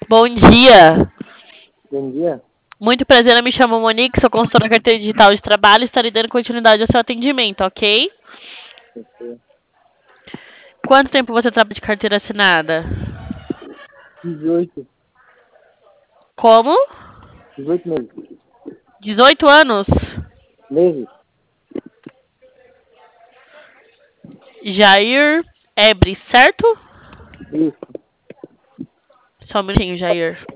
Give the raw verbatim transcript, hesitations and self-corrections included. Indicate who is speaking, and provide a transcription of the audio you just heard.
Speaker 1: Bom dia.
Speaker 2: Bom dia.
Speaker 1: Muito prazer, eu me chamo Monique, sou consultora da carteira digital de trabalho e estarei dando continuidade ao seu atendimento, ok?
Speaker 2: Ok.
Speaker 1: Quanto tempo você trabalha de carteira assinada?
Speaker 2: dezoito.
Speaker 1: Como?
Speaker 2: dezoito meses.
Speaker 1: dezoito anos?
Speaker 2: Meses?
Speaker 1: Jair Ebre, certo?
Speaker 2: Isso.
Speaker 1: Só um minutinho, Jair.